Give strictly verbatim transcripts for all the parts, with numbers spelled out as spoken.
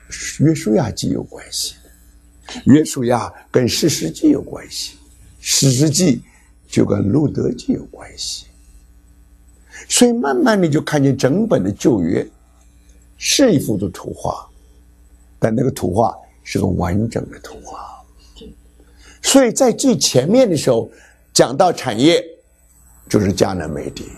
约书亚记有关系，约书亚跟士师记有关系，士师记就跟路德记有关系。所以慢慢你就看见整本的旧约是一幅的图画，但那个图画是个完整的图画。所以在最前面的时候讲到产业就是迦南美地，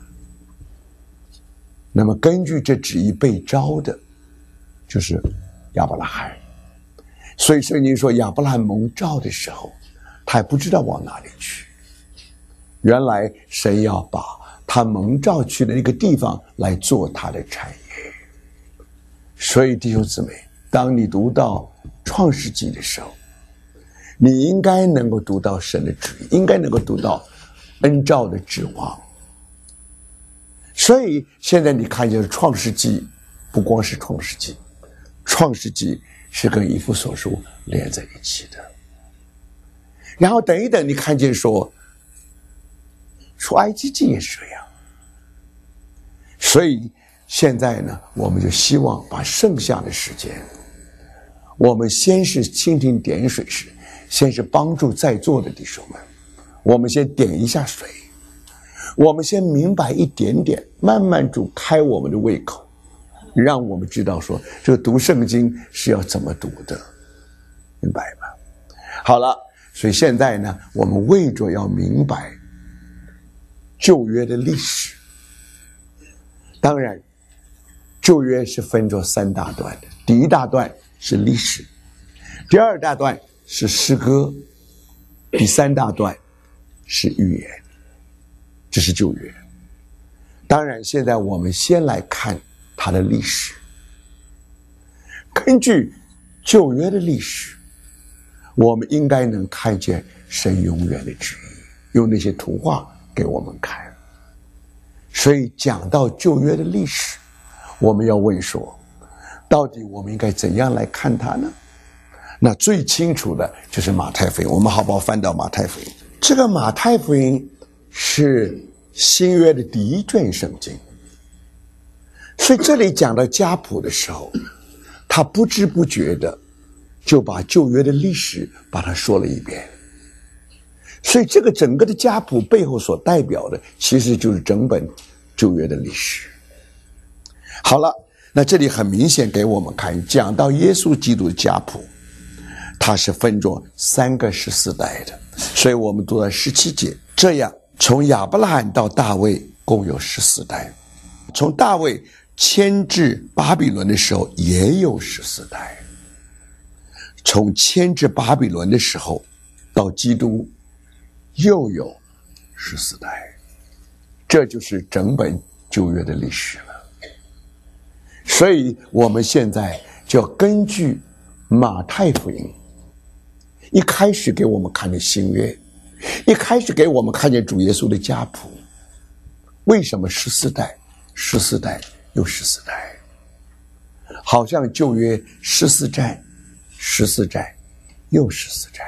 那么根据这旨意被招的就是亚伯拉罕。所以圣经说亚伯拉罕蒙召的时候他还不知道往哪里去，原来神要把他蒙召去的那个地方来做他的产业。所以弟兄姊妹，当你读到创世纪的时候，你应该能够读到神的旨意，应该能够读到恩召的指望。所以现在你看见创世纪不光是创世纪，创世纪是跟以弗所书连在一起的。然后等一等，你看见说出埃及记也是这样。所以现在呢，我们就希望把剩下的时间，我们先是蜻蜓点水式，先是帮助在座的弟兄们，我们先点一下水，我们先明白一点点，慢慢主开我们的胃口，让我们知道说这个读圣经是要怎么读的，明白吗？好了，所以现在呢，我们为着要明白旧约的历史。当然旧约是分作三大段的，第一大段是历史，第二大段是诗歌，第三大段是预言，这是旧约。当然现在我们先来看它的历史。根据旧约的历史，我们应该能看见神永远的旨意，用那些图画给我们看。所以讲到旧约的历史，我们要问说，到底我们应该怎样来看它呢？那最清楚的就是马太福音，我们好不好翻到马太福音？这个马太福音是新约的第一卷圣经，所以这里讲到家谱的时候，他不知不觉的就把旧约的历史把它说了一遍。所以这个整个的家谱背后所代表的其实就是整本旧约的历史。好了，那这里很明显给我们看，讲到耶稣基督的家谱，它是分作三个十四代的。所以我们读到十七节，这样从亚伯拉罕到大卫共有十四代，从大卫迁至巴比伦的时候也有十四代，从迁至巴比伦的时候到基督又有十四代，这就是整本旧约的历史了。所以我们现在就要根据马太福音一开始给我们看的新约，一开始给我们看见主耶稣的家谱，为什么十四代十四代又十四代，好像旧约十四代十四代又十四代。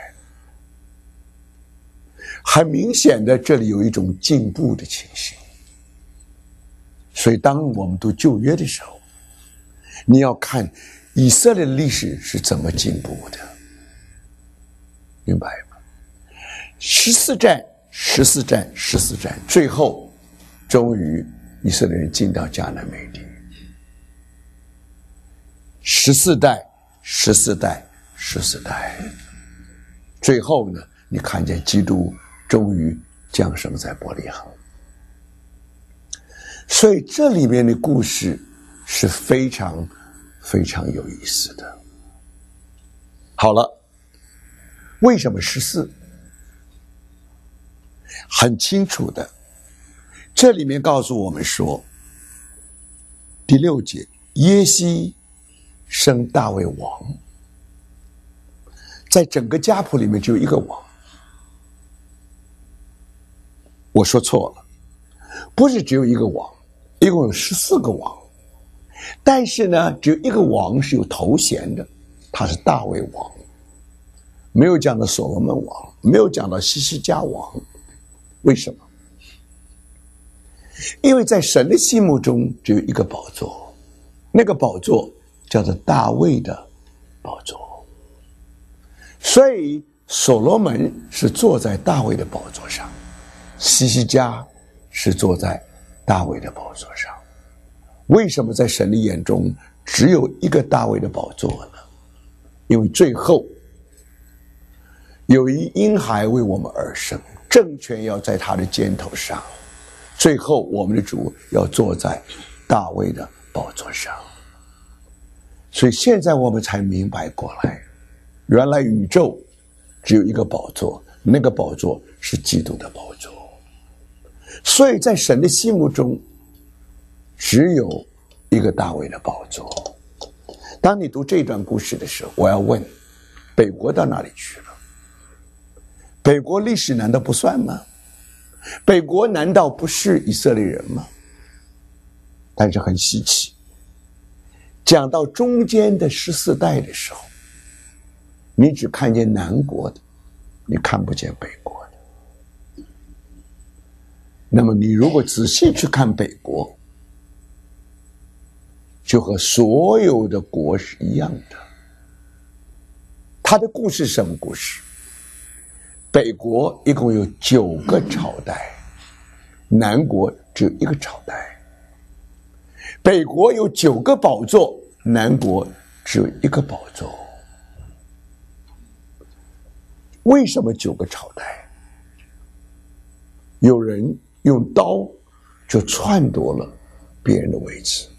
很明显的，这里有一种进步的情形。所以当我们读旧约的时候，你要看以色列的历史是怎么进步的，明白吗？十四战十四战十四战，最后终于以色列人进到迦南美地。十四代十四代十四代，最后呢，你看见基督终于降生在伯利恒。所以这里面的故事是非常非常有意思的。好了，为什么十四？很清楚的，这里面告诉我们说，第六节，耶西生大卫王，在整个家谱里面只有一个王。我说错了，不是只有一个王，一共有十四个王，但是呢，只有一个王是有头衔的，他是大卫王，没有讲到所罗门王，没有讲到西西家王。为什么？因为在神的心目中只有一个宝座，那个宝座叫做大卫的宝座。所以所罗门是坐在大卫的宝座上，希西家是坐在大卫的宝座上。为什么在神的眼中只有一个大卫的宝座呢？因为最后有一婴孩为我们而生，政权要在他的肩头上，最后我们的主要坐在大卫的宝座上。所以现在我们才明白过来，原来宇宙只有一个宝座，那个宝座是基督的宝座。所以在神的心目中只有一个大卫的宝座。当你读这段故事的时候，我要问，北国到哪里去了？北国历史难道不算吗？北国难道不是以色列人吗？但是很稀奇，讲到中间的十四代的时候，你只看见南国的，你看不见北国的。那么你如果仔细去看北国，就和所有的国是一样的。他的故事是什么故事？北国一共有九个朝代，南国只有一个朝代。北国有九个宝座，南国只有一个宝座。为什么九个朝代？有人用刀就篡夺了别人的位置，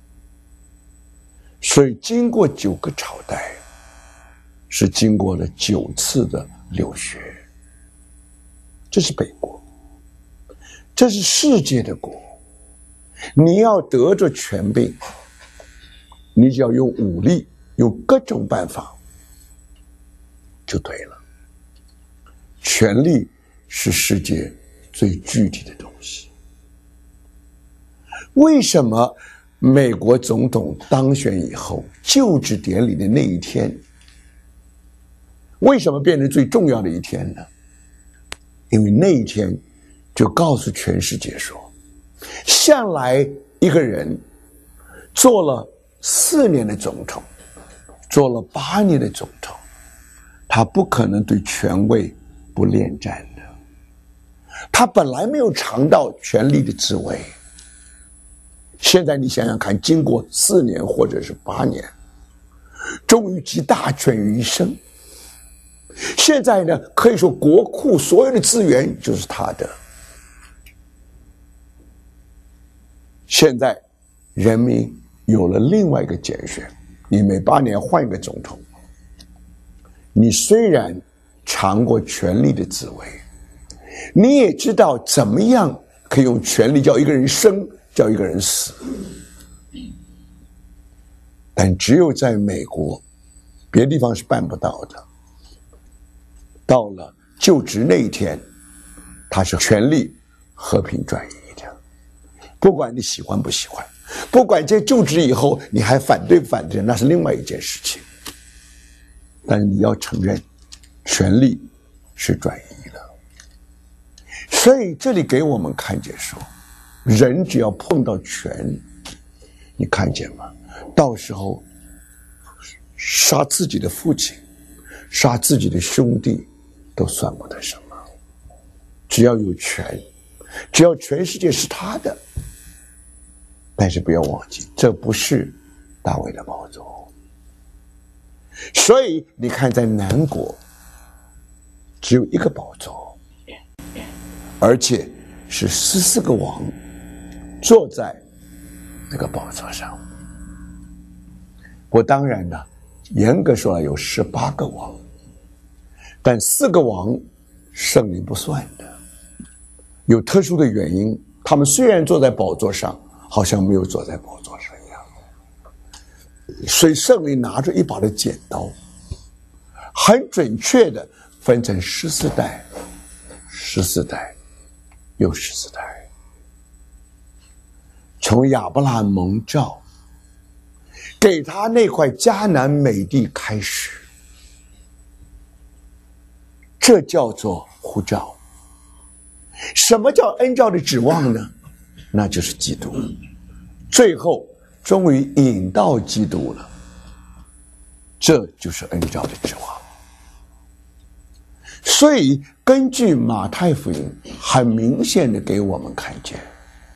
所以经过九个朝代，是经过了九次的流血。这是北国，这是世界的国。你要得着权柄，你只要用武力，用各种办法就对了。权力是世界最具体的东西。为什么美国总统当选以后，就职典礼的那一天，为什么变成最重要的一天呢？因为那一天就告诉全世界说，向来一个人做了四年的总统，做了八年的总统，他不可能对权位不恋战的。他本来没有尝到权力的滋味，现在你想想看，经过四年或者是八年，终于集大权于一身。现在呢，可以说国库所有的资源就是他的。现在人民有了另外一个拣选，你每八年换一个总统，你虽然尝过权力的滋味，你也知道怎么样可以用权力叫一个人生，叫一个人死。但只有在美国，别的地方是办不到的。到了就职那一天，他是权力和平转移的，不管你喜欢不喜欢，不管这就职以后你还反对不反对，那是另外一件事情。但是你要承认，权力是转移了。所以这里给我们看见说，人只要碰到权，你看见吗？到时候杀自己的父亲，杀自己的兄弟都算不得什么。只要有权，只要全世界是他的。但是不要忘记，这不是大卫的宝座。所以你看，在南国只有一个宝座，而且是十四个王坐在那个宝座上。我当然呢，严格说来有十八个王，但四个王圣灵不算的，有特殊的原因，他们虽然坐在宝座上，好像没有坐在宝座上一样。所以圣灵拿着一把的剪刀，很准确的分成十四代，十四代，又十四代，从亚伯拉罕蒙召，给他那块迦南美地开始，这叫做呼召。什么叫恩召的指望呢？那就是基督。最后终于引到基督了， 这就是恩召的指望。所以根据马太福音很明显的给我们看见，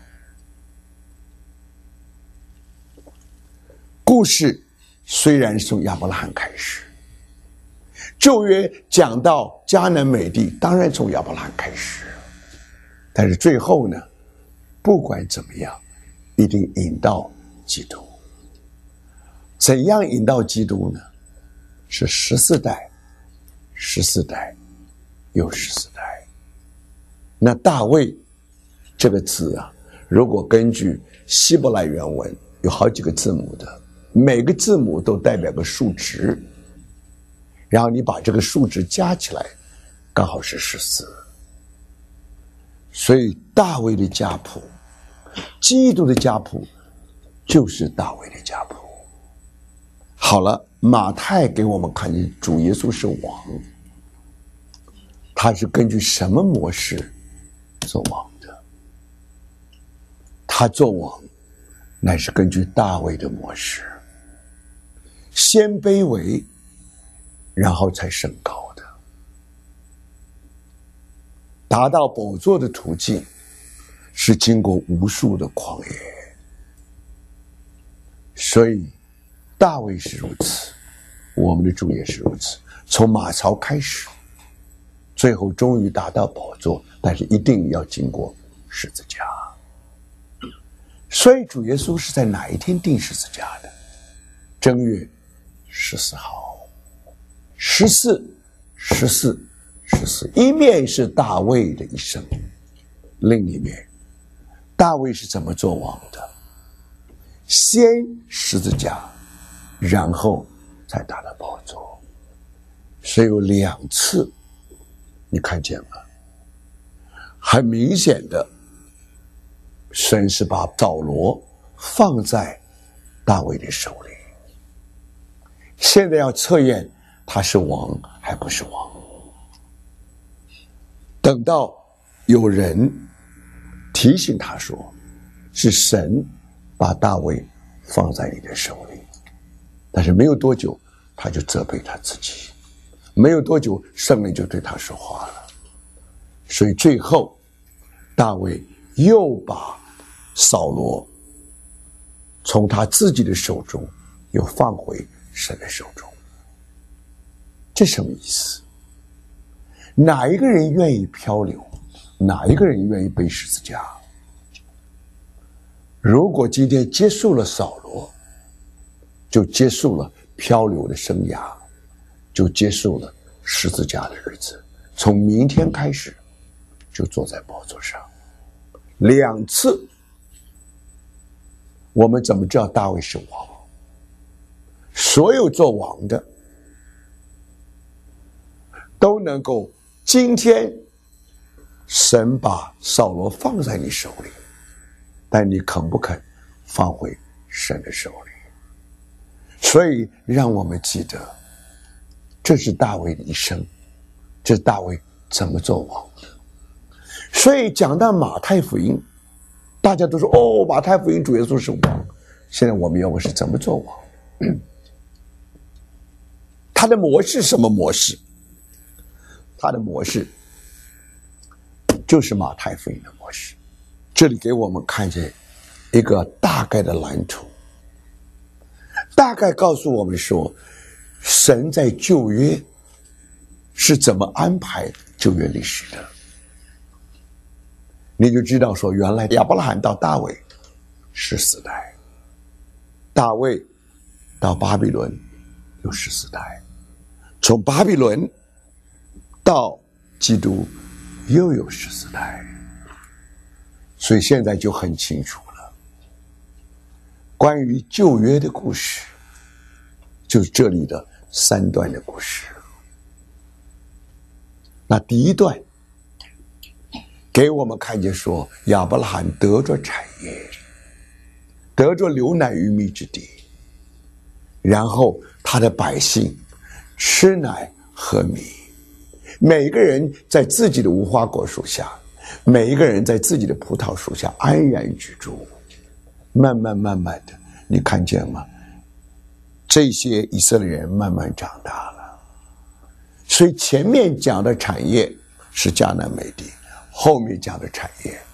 故事虽然是从亚伯拉罕开始，旧约讲到迦南美地当然从亚伯拉罕开始，但是最后呢，不管怎么样一定引到基督。怎样引到基督呢？是十四代十四代又十四代。那大卫这个字啊，如果根据希伯来原文有好几个字母的，每个字母都代表个数值，然后你把这个数值加起来刚好是十四。所以大卫的家谱，基督的家谱就是大卫的家谱。好了，马太给我们看见主耶稣是王，他是根据什么模式做王的？他做王乃是根据大卫的模式，先卑微，然后才升高的。达到宝座的途径是经过无数的旷野，所以大卫是如此，我们的主也是如此。从马槽开始，最后终于达到宝座，但是一定要经过十字架。所以主耶稣是在哪一天钉十字架的？正月十四号，十四，十四，十四。一面是大卫的一生，另一面，大卫是怎么做王的？先十字架，然后才达到宝座。所以有两次，你看见吗？很明显的，神是把扫罗放在大卫的手里。现在要测验他是王还不是王。等到有人提醒他说，是神把大卫放在你的手里，但是没有多久他就责备他自己，没有多久圣灵就对他说话了。所以最后大卫又把扫罗从他自己的手中又放回神的手中。这什么意思？哪一个人愿意漂流？哪一个人愿意背十字架？如果今天结束了扫罗，就结束了漂流的生涯，就结束了十字架的日子。从明天开始就坐在宝座上。两次，我们怎么知道大卫是王？所有做王的都能够，今天神把扫罗放在你手里，但你肯不肯放回神的手里？所以让我们记得，这是大卫的一生，这是大卫怎么做王的。所以讲到马太福音，大家都说哦，马太福音主耶稣是王。现在我们要问是怎么做王？嗯，他的模式什么模式？他的模式就是马太福音的模式。这里给我们看见一个大概的蓝图，大概告诉我们说，神在旧约是怎么安排旧约历史的。你就知道说，原来亚伯拉罕到大卫十四代，大卫到巴比伦有十四代，从巴比伦到基督又有十四代。所以现在就很清楚了，关于旧约的故事就是这里的三段的故事。那第一段给我们看见说，亚伯拉罕得着产业，得着流奶与蜜之地，然后他的百姓吃奶喝米，每个人在自己的无花果树下，每一个人在自己的葡萄树下安然居住。慢慢慢慢的，你看见吗？ 这些以色列人慢慢长大了。所以前面讲的产业是迦南美地，后面讲的产业